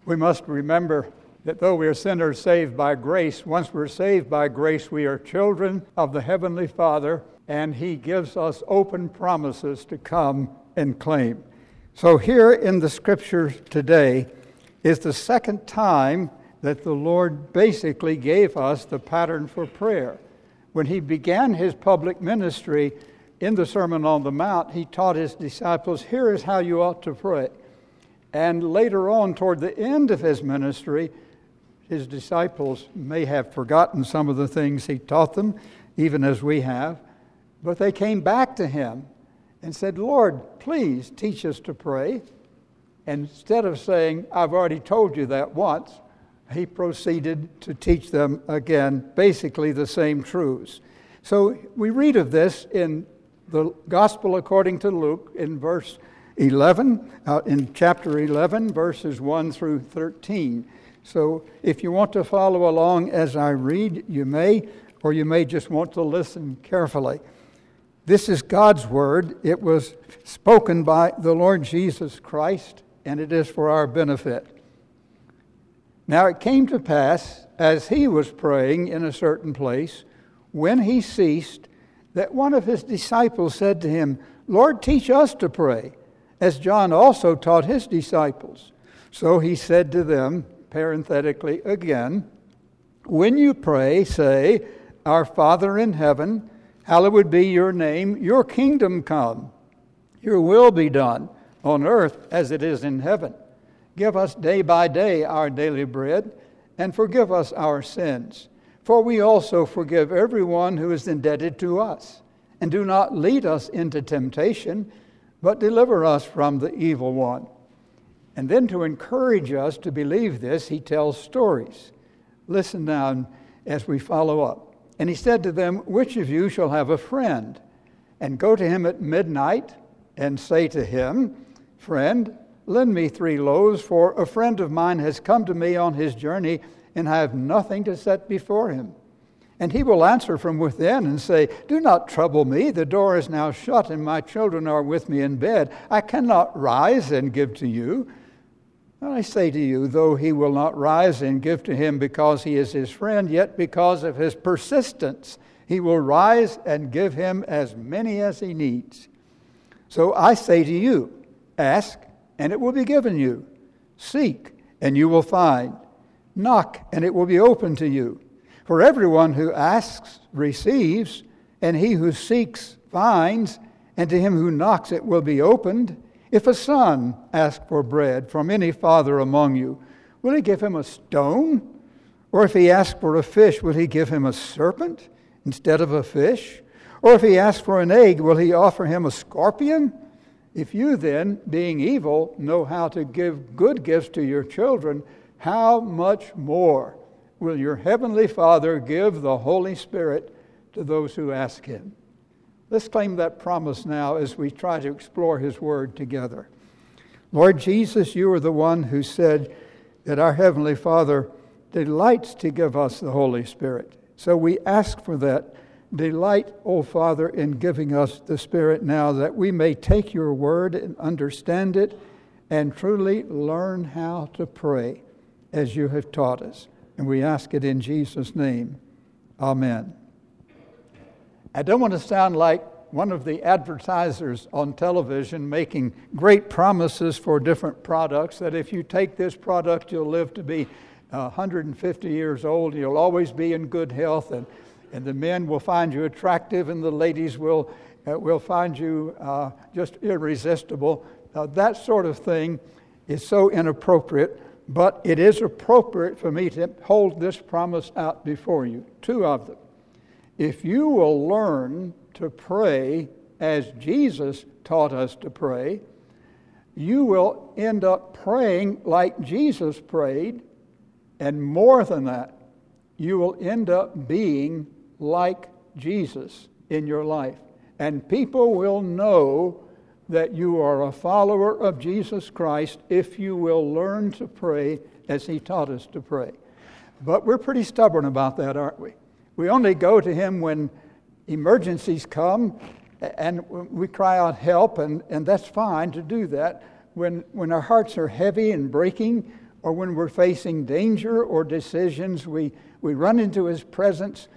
We must remember that though we are sinners saved by grace, once we're saved by grace, we are children of the Heavenly Father, and He gives us open promises to come and claim. So here in the Scriptures today is the second time that the Lord basically gave us the pattern for prayer. When He began His public ministry in the Sermon on the Mount, He taught His disciples, here is how you ought to pray. And later on, toward the end of His ministry, His disciples may have forgotten some of the things He taught them, even as we have, but they came back to Him and said, Lord, please teach us to pray. And instead of saying, I've already told you that once, He proceeded to teach them again, basically the same truths. So we read of this in the Gospel according to Luke in verse 11, in chapter 11, verses 1 through 13. So if you want to follow along as I read, you may, or you may just want to listen carefully. This is God's word. It was spoken by the Lord Jesus Christ, and it is for our benefit. Now it came to pass, as He was praying in a certain place, when He ceased, that one of His disciples said to Him, Lord, teach us to pray, as John also taught his disciples. So He said to them, parenthetically again, when you pray, say, Our Father in heaven, hallowed be your name, your kingdom come, your will be done on earth as it is in heaven. Give us day by day our daily bread, and forgive us our sins, for we also forgive everyone who is indebted to us. And do not lead us into temptation, but deliver us from the evil one. And then to encourage us to believe this, He tells stories. Listen now as we follow up. And He said to them, which of you shall have a friend, and go to him at midnight, and say to him, Friend, lend me 3 loaves, for a friend of mine has come to me on his journey, and I have nothing to set before him. And he will answer from within and say, Do not trouble me, the door is now shut, and my children are with me in bed. I cannot rise and give to you. And I say to you, though he will not rise and give to him because he is his friend, yet because of his persistence, he will rise and give him as many as he needs. So I say to you, ask, and it will be given you. Seek, and you will find. Knock, and it will be open to you. For everyone who asks receives, and he who seeks finds, and to him who knocks it will be opened. If a son asks for bread from any father among you, will he give him a stone? Or if he asks for a fish, will he give him a serpent instead of a fish? Or if he asks for an egg, will he offer him a scorpion? If you then, being evil, know how to give good gifts to your children, how much more will your heavenly Father give the Holy Spirit to those who ask Him? Let's claim that promise now as we try to explore His Word together. Lord Jesus, You are the one who said that our Heavenly Father delights to give us the Holy Spirit. So we ask for that delight, O Father, in giving us the Spirit now, that we may take Your Word and understand it and truly learn how to pray as You have taught us. And we ask it in Jesus' name. Amen. I don't want to sound like one of the advertisers on television making great promises for different products, that if you take this product, you'll live to be 150 years old, you'll always be in good health, and the men will find you attractive, and the ladies will find you just irresistible. That sort of thing is so inappropriate. But it is appropriate for me to hold this promise out before you, 2 of them. If you will learn to pray as Jesus taught us to pray, you will end up praying like Jesus prayed, and more than that, you will end up being like Jesus in your life. And people will know that you are a follower of Jesus Christ if you will learn to pray as He taught us to pray. But we're pretty stubborn about that, aren't we? We only go to Him when emergencies come and we cry out help, and that's fine to do that. When our hearts are heavy and breaking, or when we're facing danger or decisions, we run into His presence,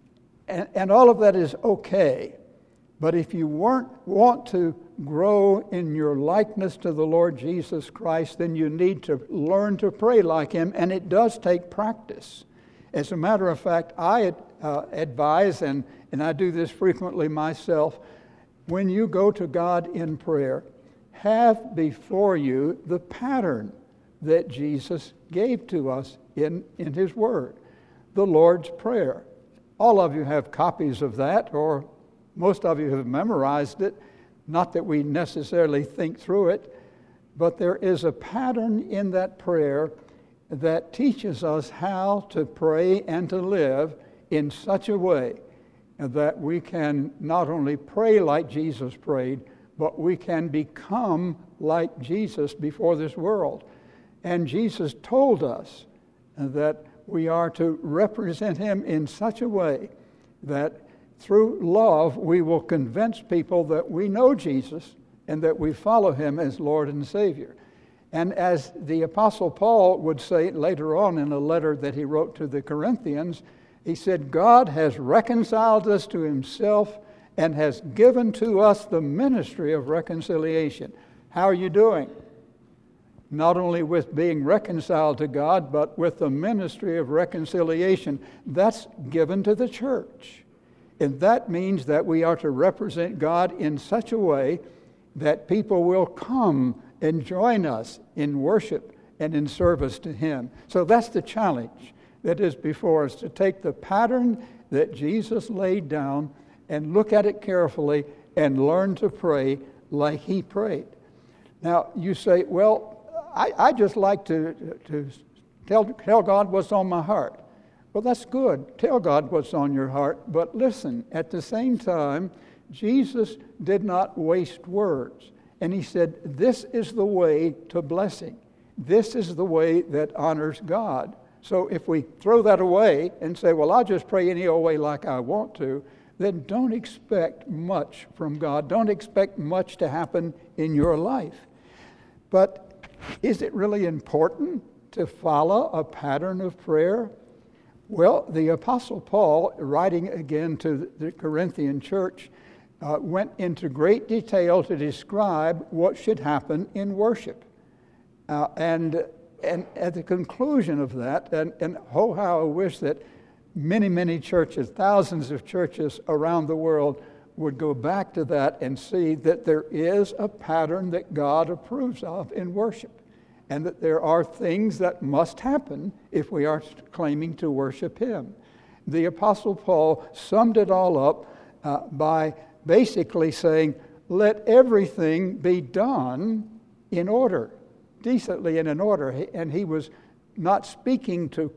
and all of that is okay. But if you want to grow in your likeness to the Lord Jesus Christ, then you need to learn to pray like Him, and it does take practice. As a matter of fact, I advise, and I do this frequently myself, when you go to God in prayer, have before you the pattern that Jesus gave to us in His Word, the Lord's Prayer. All of you have copies of that, or most of you have memorized it. Not that we necessarily think through it, but there is a pattern in that prayer that teaches us how to pray and to live in such a way that we can not only pray like Jesus prayed, but we can become like Jesus before this world. And Jesus told us that we are to represent Him in such a way that through love we will convince people that we know Jesus and that we follow Him as Lord and Savior. And as the Apostle Paul would say later on in a letter that he wrote to the Corinthians, he said, God has reconciled us to Himself and has given to us the ministry of reconciliation. How are you doing? Not only with being reconciled to God, but with the ministry of reconciliation. That's given to the church. And that means that we are to represent God in such a way that people will come and join us in worship and in service to Him. So that's the challenge that is before us, to take the pattern that Jesus laid down and look at it carefully and learn to pray like He prayed. Now, you say, well, I just like to tell God what's on my heart. Well, that's good. Tell God what's on your heart. But listen, at the same time, Jesus did not waste words. And He said, this is the way to blessing. This is the way that honors God. So if we throw that away and say, well, I'll just pray any old way like I want to, then don't expect much from God. Don't expect much to happen in your life. But is it really important to follow a pattern of prayer? Well, the Apostle Paul, writing again to the Corinthian church, went into great detail to describe what should happen in worship. And at the conclusion of that, and oh, how I wish that many churches, thousands of churches around the world, would go back to that and see that there is a pattern that God approves of in worship, and that there are things that must happen if we are claiming to worship Him. The Apostle Paul summed it all up by basically saying, let everything be done in order, decently and in order. And he was not speaking to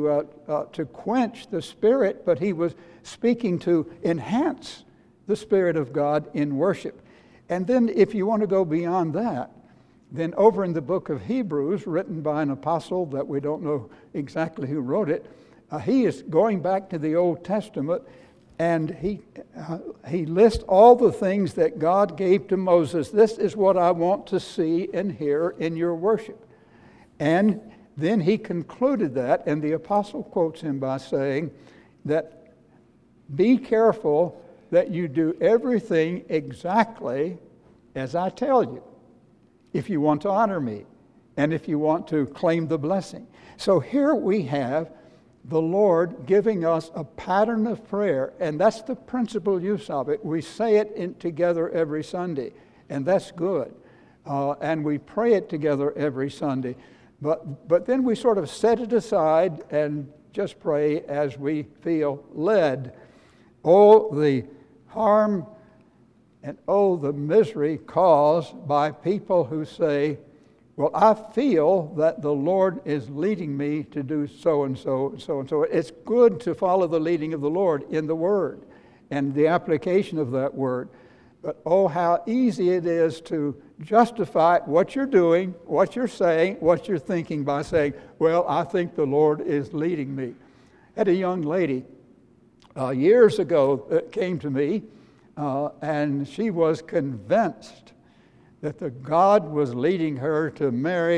quench the Spirit, but he was speaking to enhance the Spirit of God in worship. And then if you want to go beyond that, then over in the book of Hebrews, written by an apostle that we don't know exactly who wrote it, he is going back to the Old Testament, and he lists all the things that God gave to Moses. This is what I want to see and hear in your worship. And then he concluded that, and the apostle quotes him by saying that, be careful that you do everything exactly as I tell you, if you want to honor me and if you want to claim the blessing. So here we have the Lord giving us a pattern of prayer, and that's the principal use of it. We say it together every Sunday, and that's good. And we pray it together every Sunday. But then we sort of set it aside and just pray as we feel led. Oh, the harm and oh, the misery caused by people who say, well, I feel that the Lord is leading me to do so and so and so and so. It's good to follow the leading of the Lord in the Word and the application of that Word. But oh, how easy it is to justify what you're doing, what you're saying, what you're thinking by saying, well, I think the Lord is leading me. I had a young lady years ago that came to me, and she was convinced that the God was leading her to marry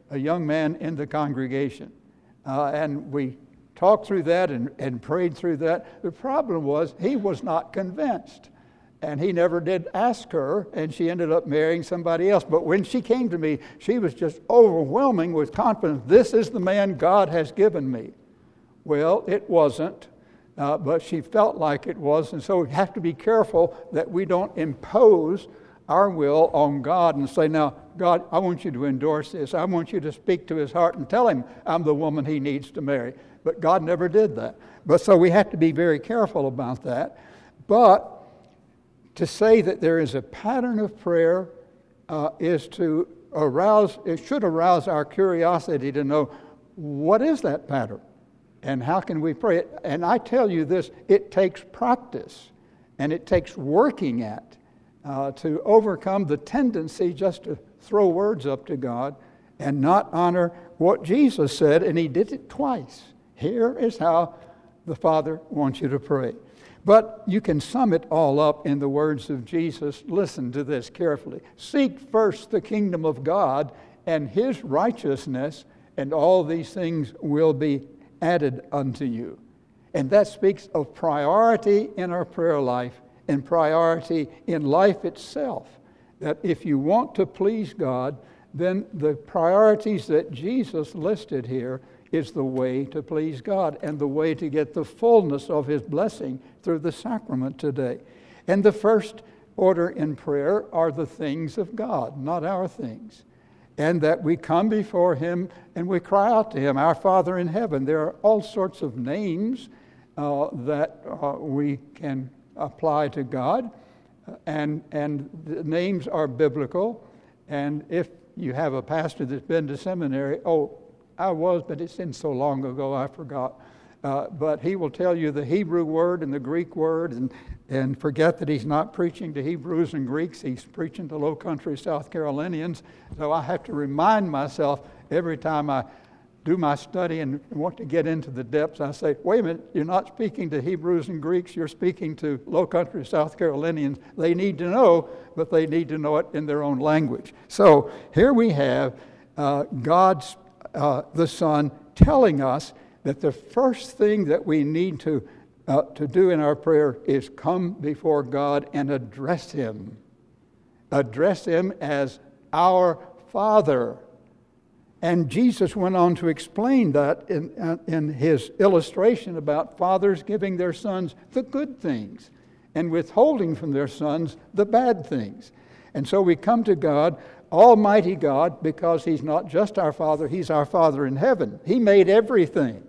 a young man in the congregation. And we talked through that and prayed through that. The problem was he was not convinced. And he never did ask her, and she ended up marrying somebody else. But when she came to me, she was just overwhelming with confidence. This is the man God has given me. Well, it wasn't, but she felt like it was. And so we have to be careful that we don't impose our will on God and say, now, God, I want you to endorse this. I want you to speak to his heart and tell him I'm the woman he needs to marry. But God never did that. But so we have to be very careful about that. But to say that there is a pattern of prayer is to arouse, it should arouse our curiosity to know, what is that pattern? And how can we pray it? And I tell you this, it takes practice and it takes working at to overcome the tendency just to throw words up to God and not honor what Jesus said, and he did it twice. Here is how the Father wants you to pray. But you can sum it all up in the words of Jesus. Listen to this carefully. Seek first the kingdom of God and his righteousness, and all these things will be added unto you. And that speaks of priority in our prayer life and priority in life itself. That if you want to please God, then the priorities that Jesus listed here is the way to please God and the way to get the fullness of his blessing through the sacrament today. And the first order in prayer are the things of God, not our things. And that we come before him and we cry out to him, our Father in heaven. There are all sorts of names that we can apply to God, and the names are biblical. And if you have a pastor that's been to seminary, I was, but it's been so long ago I forgot. But he will tell you the Hebrew word and the Greek word, and forget that he's not preaching to Hebrews and Greeks. He's preaching to Low Country South Carolinians. So I have to remind myself every time I do my study and want to get into the depths, I say, wait a minute, you're not speaking to Hebrews and Greeks, you're speaking to Low Country South Carolinians. They need to know, but they need to know it in their own language. So here we have God's the Son telling us that the first thing that we need to do in our prayer is come before God and address him. Address him as our Father. And Jesus went on to explain that in his illustration about fathers giving their sons the good things and withholding from their sons the bad things. And so we come to God, Almighty God, because he's not just our Father, he's our Father in heaven. He made everything.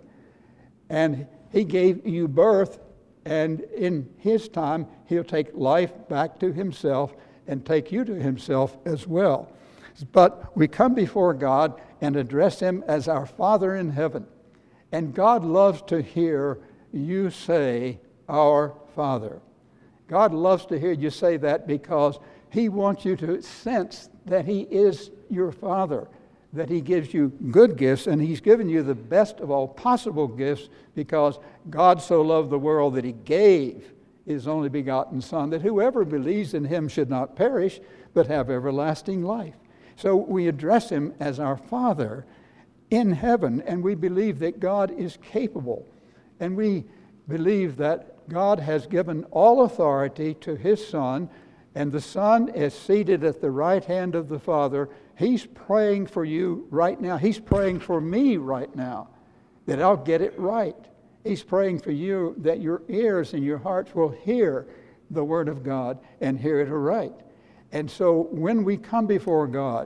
And he gave you birth, and in his time, he'll take life back to himself and take you to himself as well. But we come before God and address him as our Father in heaven. And God loves to hear you say, our Father. God loves to hear you say that because he wants you to sense that he is your Father, that he gives you good gifts, and he's given you the best of all possible gifts because God so loved the world that he gave his only begotten Son, that whoever believes in him should not perish, but have everlasting life. So we address him as our Father in heaven, and we believe that God is capable. And we believe that God has given all authority to his Son, and the Son is seated at the right hand of the Father. He's praying for you right now. He's praying for me right now that I'll get it right. He's praying for you that your ears and your hearts will hear the Word of God and hear it aright. And so when we come before God,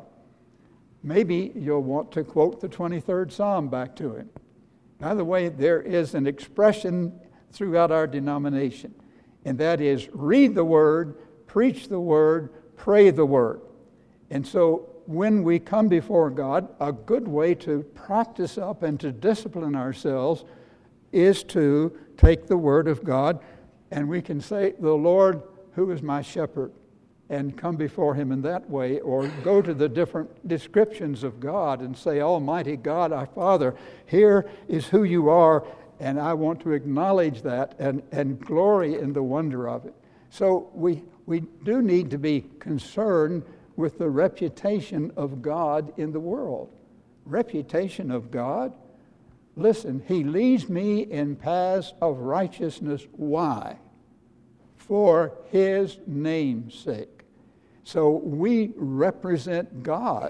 maybe you'll want to quote the 23rd Psalm back to him. By the way, there is an expression throughout our denomination, and that is read the Word, preach the Word, pray the Word. And so when we come before God, a good way to practice up and to discipline ourselves is to take the Word of God, and we can say, the Lord, who is my shepherd, and come before him in that way, or go to the different descriptions of God and say, Almighty God, our Father, here is who you are, and I want to acknowledge that and glory in the wonder of it. So we do need to be concerned with the reputation of God in the world. reputation of God? Listen, He leads me in paths of righteousness. Why? For His name's sake. So we represent God,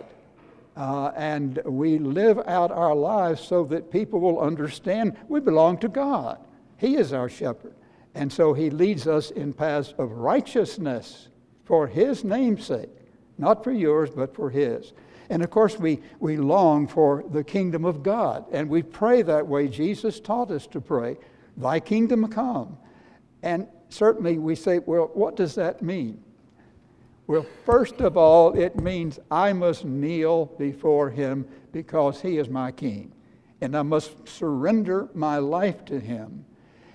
and we live out our lives so that people will understand we belong to God. He is our shepherd. And so He leads us in paths of righteousness for His name's sake. Not for yours, but for His. And of course, we long for the kingdom of God. And we pray that way. Jesus taught us to pray, Thy kingdom come. And certainly we say, well, what does that mean? Well, first of all, it means I must kneel before Him because He is my King. And I must surrender my life to Him.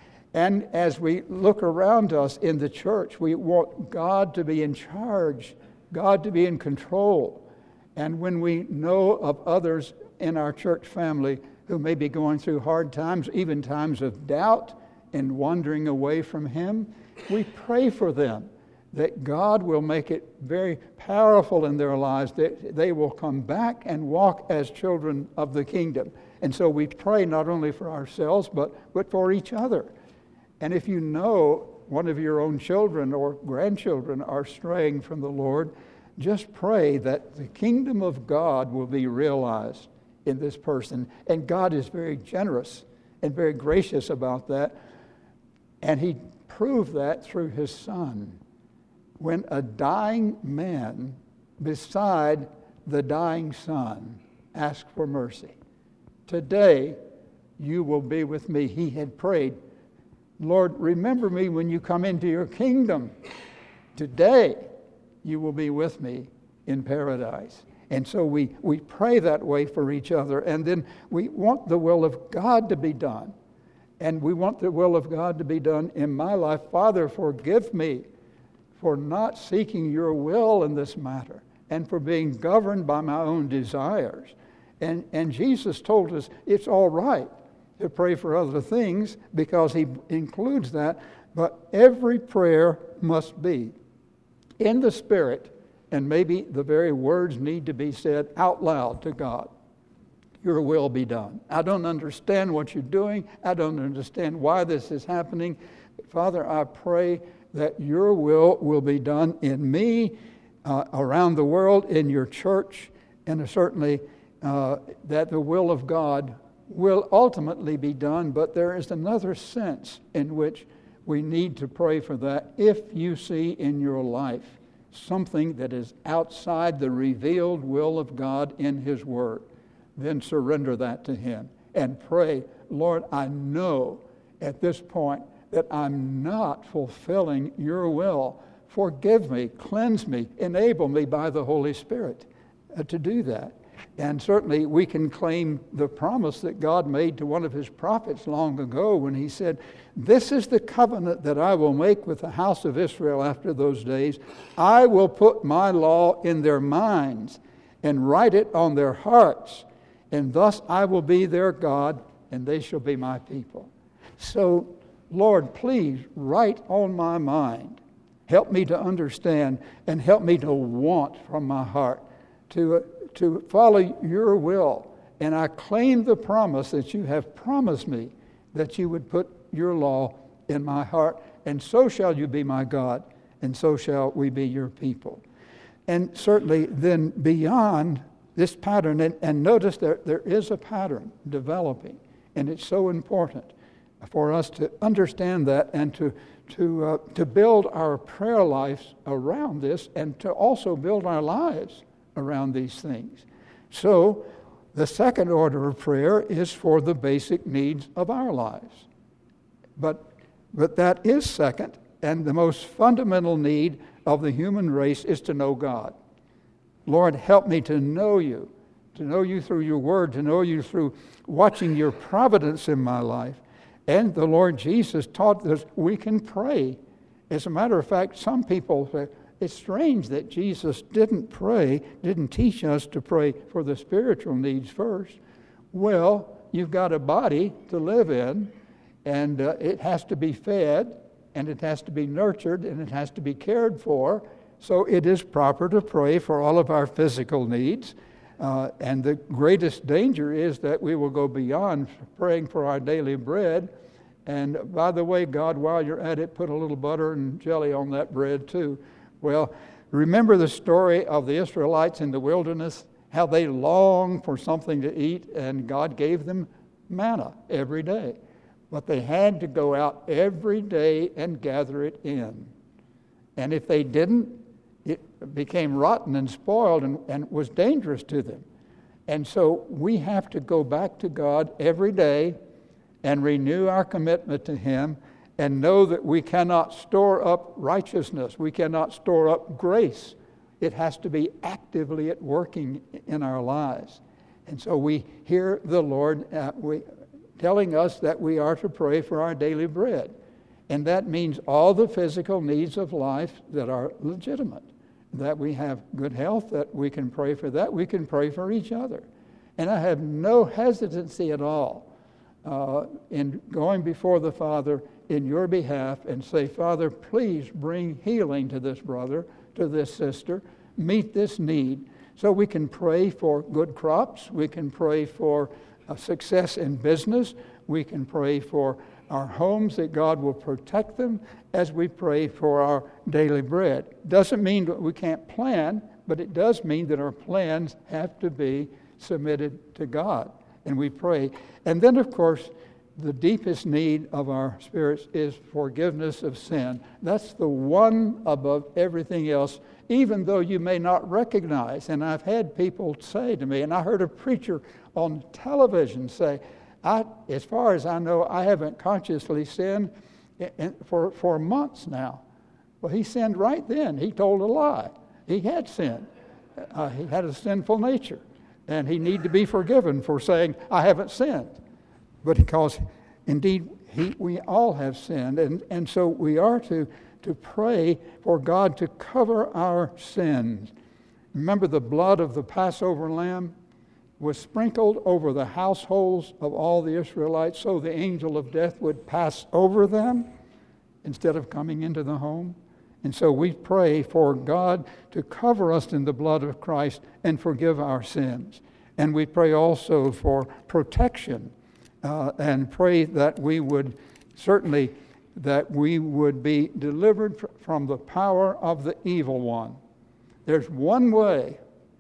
And as we look around us in the church, we want God to be in charge, God to be in control. And when we know of others in our church family who may be going through hard times, even times of doubt and wandering away from Him, we pray for them that God will make it very powerful in their lives, that they will come back and walk as children of the kingdom. And so we pray not only for ourselves, but for each other. And if you know one of your own children or grandchildren are straying from the Lord, just pray that the kingdom of God will be realized in this person. And God is very generous and very gracious about that. And He proved that through His Son. When a dying man beside the dying Son asked for mercy, today you will be with me. He had prayed, Lord, remember me when you come into your kingdom. Today you will be with me in paradise. And so we pray that way for each other. And then we want the will of God to be done. And we want the will of God to be done in my life. Father, forgive me for not seeking your will in this matter and for being governed by my own desires. And Jesus told us it's all right to pray for other things because He includes that, but every prayer must be in the Spirit, and maybe the very words need to be said out loud to God. Your will be done. I don't understand what you're doing. I don't understand why this is happening. But Father, I pray that your will be done in me, around the world, in your church, and certainly that the will of God will ultimately be done. But there is another sense in which we need to pray for that. If you see in your life something that is outside the revealed will of God in His Word, then surrender that to Him and pray, Lord, I know at this point that I'm not fulfilling your will. Forgive me, cleanse me, enable me by the Holy Spirit to do that. And certainly we can claim the promise that God made to one of His prophets long ago when He said, this is the covenant that I will make with the house of Israel after those days. I will put my law in their minds and write it on their hearts. And thus I will be their God, and they shall be my people. So, Lord, please write on my mind. Help me to understand and help me to want from my heart to follow your will. And I claim the promise that you have promised me that you would put your law in my heart, and so shall you be my God, and so shall we be your people. And certainly then beyond this pattern, and notice there is a pattern developing, and it's so important for us to understand that and to build our prayer lives around this, and to also build our lives around these things. So the second order of prayer is for the basic needs of our lives. But that is second, and the most fundamental need of the human race is to know God. Lord, help me to know you through your word, to know you through watching your providence in my life. And the Lord Jesus taught us we can pray. As a matter of fact, some people say, it's strange that Jesus didn't teach us to pray for the spiritual needs first. Well, you've got a body to live in, and it has to be fed, and it has to be nurtured, and it has to be cared for. So it is proper to pray for all of our physical needs. And the greatest danger is that we will go beyond praying for our daily bread. And by the way, God, while you're at it, put a little butter and jelly on that bread too. Well, remember the story of the Israelites in the wilderness, how they longed for something to eat, and God gave them manna every day. But they had to go out every day and gather it in. And if they didn't, it became rotten and spoiled and was dangerous to them. And so we have to go back to God every day and renew our commitment to Him and know that we cannot store up righteousness. We cannot store up grace. It has to be actively at working in our lives. And so we hear the Lord telling us that we are to pray for our daily bread. And that means all the physical needs of life that are legitimate. That we have good health, that we can pray for that. We can pray for each other. And I have no hesitancy at all in going before the Father in your behalf and say, Father, please bring healing to this brother, to this sister, meet this need. So we can pray for good crops. We can pray for success in business. We can pray for our homes, that God will protect them as we pray for our daily bread. Doesn't mean that we can't plan, but it does mean that our plans have to be submitted to God. And we pray. And then, of course, the deepest need of our spirits is forgiveness of sin. That's the one above everything else, even though you may not recognize. And I've had people say to me, and I heard a preacher on television say, as far as I know, I haven't consciously sinned for months now. Well, he sinned right then. He told a lie. He had sinned. He had a sinful nature. And he needed to be forgiven for saying, I haven't sinned. But because, indeed, we all have sinned. And so we are to pray for God to cover our sins. Remember the blood of the Passover lamb was sprinkled over the households of all the Israelites so the angel of death would pass over them instead of coming into the home. And so we pray for God to cover us in the blood of Christ and forgive our sins. And we pray also for protection and pray that we would be delivered from the power of the evil one. There's one way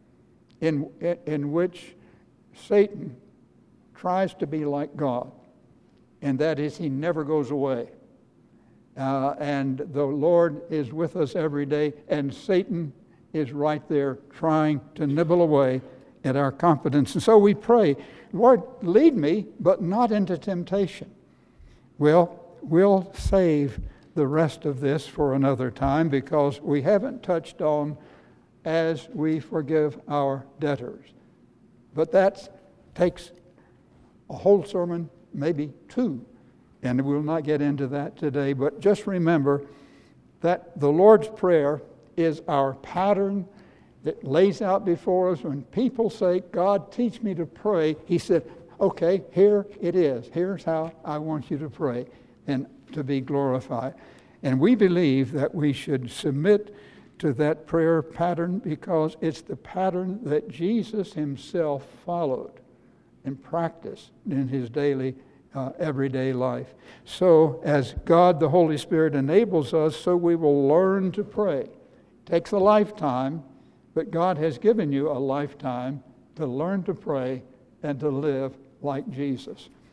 in which Satan tries to be like God, and that is he never goes away. And the Lord is with us every day, and Satan is right there trying to nibble away at our confidence. And so we pray, Lord, lead me, but not into temptation. Well, we'll save the rest of this for another time because we haven't touched on as we forgive our debtors. But that takes a whole sermon, maybe two. And we'll not get into that today, but just remember that the Lord's Prayer is our pattern that lays out before us. When people say, God, teach me to pray, He said, okay, here it is. Here's how I want you to pray and to be glorified. And we believe that we should submit to that prayer pattern because it's the pattern that Jesus Himself followed and practiced in His daily everyday life. So as God the Holy Spirit enables us, so we will learn to pray. It takes a lifetime, but God has given you a lifetime to learn to pray and to live like Jesus.